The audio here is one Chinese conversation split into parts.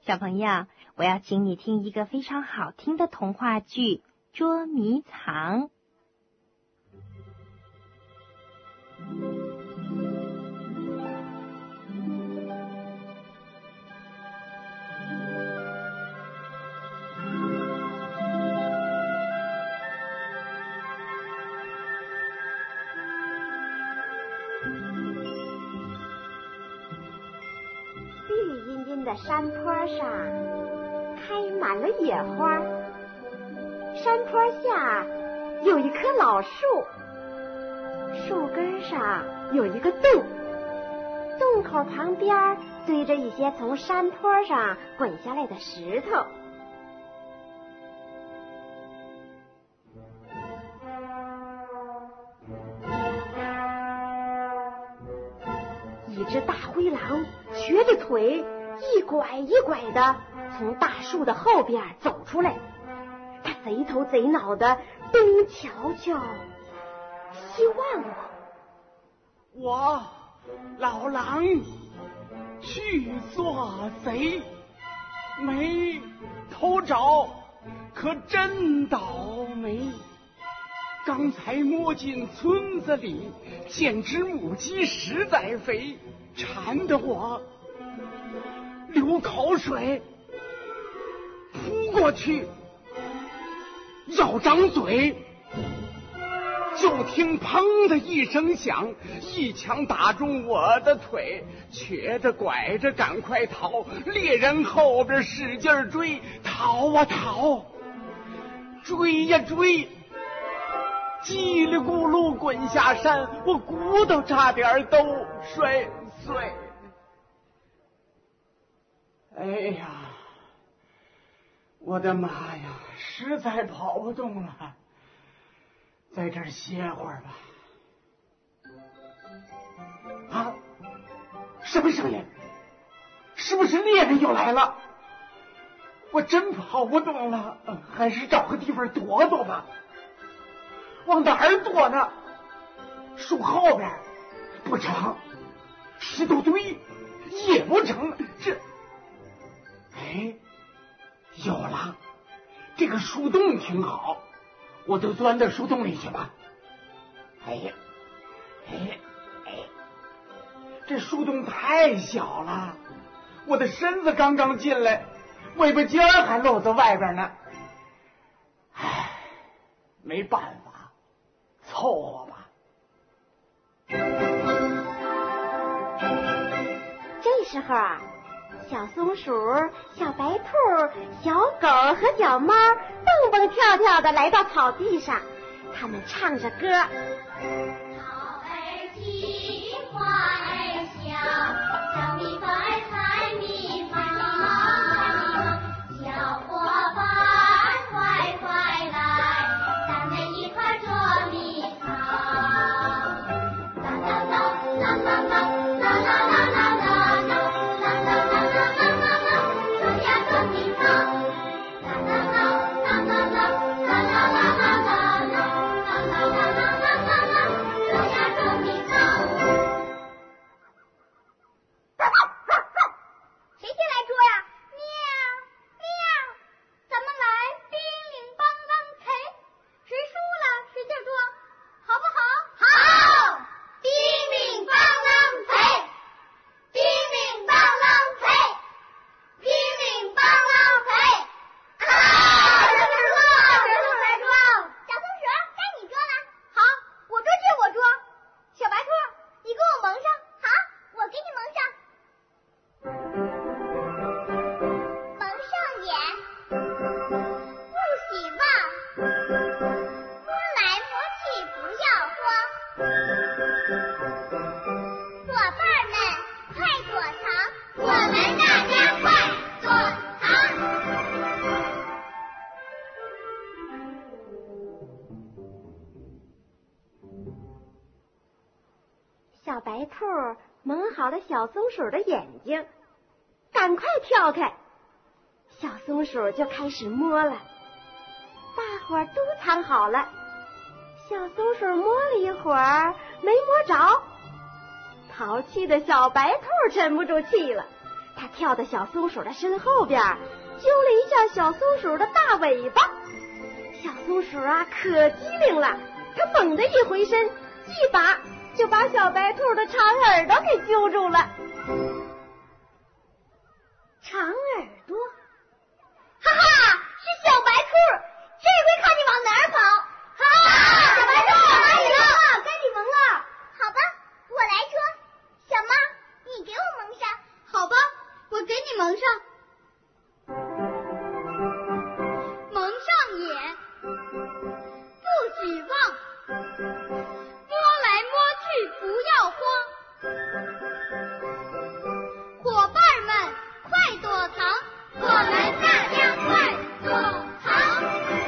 小朋友，我要请你听一个非常好听的童话剧《捉迷藏》。 绿茵茵的山坡上开满了野花，山坡下有一棵老树，树根上有一个洞，洞口旁边堆着一些从山坡上滚下来的石头。一只大灰狼瘸着腿，一拐一拐的从大树的后边走出来，他贼头贼脑的东瞧瞧西望望。 我老狼去做贼，没偷着，可真倒霉。刚才摸进村子里，见只母鸡实在肥，馋得我流口水，扑过去要张嘴，就听砰的一声响，一枪打中我的腿，瘸着拐着赶快逃，猎人后边使劲追，逃啊逃，追呀追，叽里咕噜滚下山，我骨头差点都摔碎。哎呀，我的妈呀，实在跑不动了，在这儿歇会儿吧。啊，什么声音？是不是猎人又来了？我真跑不动了，还是找个地方躲躲吧。往哪儿躲呢？树后边不成，石头堆也不成，这，哎，有了，这个树洞挺好，我就钻到树洞里去吧。哎呀，这树洞太小了，我的身子刚刚进来，尾巴尖儿还露在外边呢。唉，没办法，凑合吧。 这时候啊，小松鼠、小白兔、小狗和小猫蹦蹦跳跳的来到草地上，他们唱着歌。 草儿青，花儿香，小蜜蜂儿采蜜蜂，小伙伴快快来，咱们一块捉迷藏。啦啦啦啦啦啦啦啦啦啦啦啦啦啦啦啦啦，捉呀捉迷藏。啦啦啦啦啦啦啦啦啦啦啦啦啦啦啦啦啦，捉呀捉迷藏。谁先来捉呀？喵喵，咱们来叮铃梆啷踩，谁输了使劲捉，好不好？好，叮铃梆啷踩，叮铃梆啷踩，叮铃梆啷踩。啊！小松鼠，来捉！小松鼠，该你捉了。好，我捉去，我捉。小白兔，你给我蒙上。好，我给你蒙上。蒙上眼，不许忘，摸来摸去不要慌。伙伴们，快躲藏，我们大家快躲藏。 小白兔蒙好了小松鼠的眼睛，赶快跳开，小松鼠就开始摸了。大伙儿都藏好了，小松鼠摸了一会儿没摸着，淘气的小白兔沉不住气了，它他跳到小松鼠的身后边，揪了一下小松鼠的大尾巴。小松鼠啊，可机灵了，它猛地一回身，一把就把小白兔的长耳朵给揪住了。 长耳朵，哈哈，是小白兔，这回看你往哪儿跑！好，小白兔哪里了？该你蒙了。好吧，我来捉。小猫，你给我蒙上。好吧，我给你蒙上。蒙上也，不许忘。摸来摸去不要慌。伙伴们，快躲藏，我们大家快躲藏。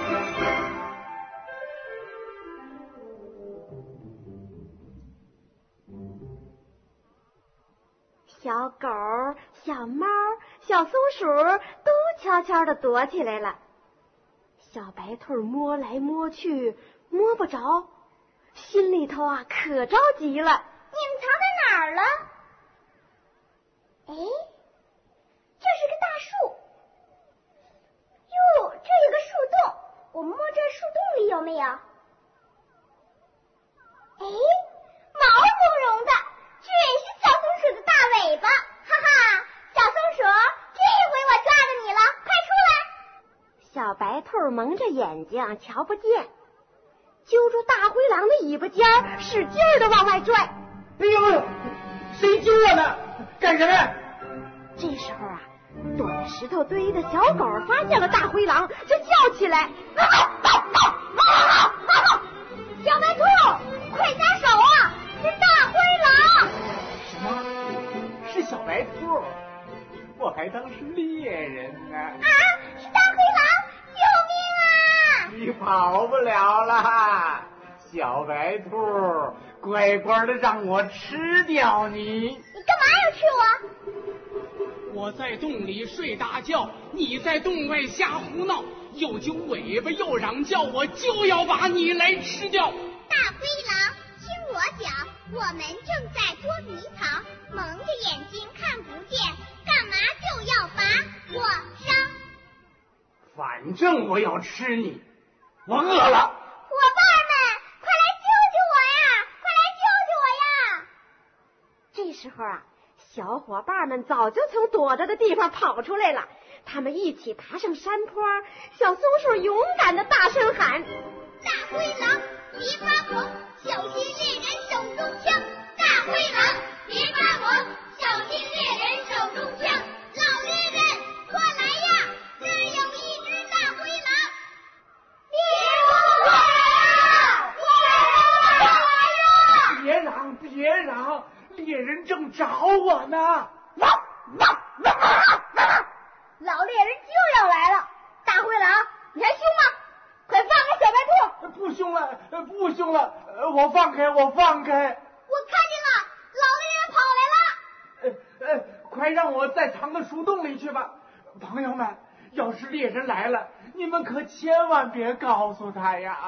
小狗、小猫、小松鼠都悄悄地躲起来了。小白兔摸来摸去，摸不着，心里头啊可着急了。 你们藏在哪儿了？哎，这是个大树。哟，这有个树洞，我摸这树洞里有没有？哎，毛茸茸的，准是小松鼠的大尾巴。哈哈，小松鼠，这回我抓着你了，快出来！ 小白兔蒙着眼睛瞧不见，揪住大灰狼的尾巴尖儿，使劲儿的往外拽。 哎呦，谁揪我呢？干什么呀？ 这时候啊，躲在石头堆的小狗发现了大灰狼，就叫起来： 小白兔，快撒手啊！是大灰狼！ 什么？是小白兔？我还当是猎人呢。 啊，是大灰狼！救命啊！ 你跑不了了，小白兔，乖乖的让我吃掉你！ 你干嘛要吃我？ 我在洞里睡大觉，你在洞外瞎胡闹，又揪尾巴又嚷叫，我就要把你来吃掉！ 大灰狼，听我讲，我们正在捉迷藏，蒙着眼睛看不见，干嘛就要把我伤？ 反正我要吃你，我饿了。 伙伴们，快来救救我呀！快来救救我呀！ 这时候啊，小伙伴们早就从躲着的地方跑出来了，他们一起爬上山坡，小松鼠勇敢的大声喊： 大灰狼，别发狂，小心猎人手中枪！大灰狼，别发狂，小心猎人手中枪！老猎人，快来呀！这儿有一只大灰狼！ 别嚷，别嚷，猎人正找我呢！ 老猎人就要来了，大灰狼，你还凶吗？快放开小白兔！ 不凶了，不凶了，我放开，我放开！ 我看见了，老猎人跑来了！ 快让我再藏到树洞里去吧！朋友们，要是猎人来了，你们可千万别告诉他呀！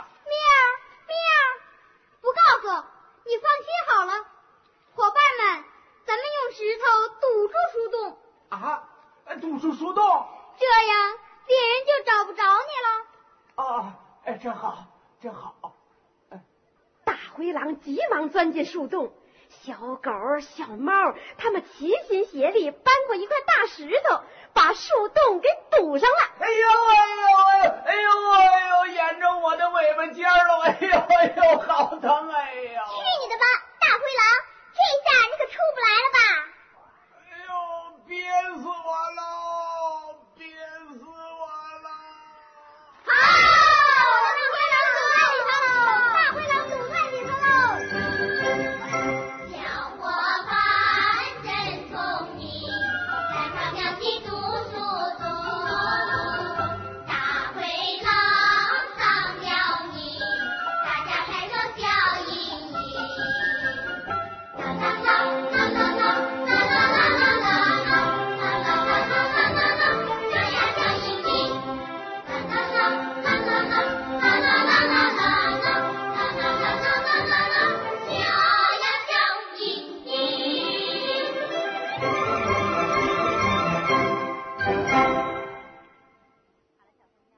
不告诉你，放心好了。伙伴们，咱们用石头堵住树洞。 啊，堵住树洞， 这样猎人就找不着你了。 哦，真好，真好。 大灰狼急忙钻进树洞，小狗、小猫他们齐心协力搬过一块大石头，把树洞给堵上了。 哎呦，沿着我的尾巴尖了！哎呦，好疼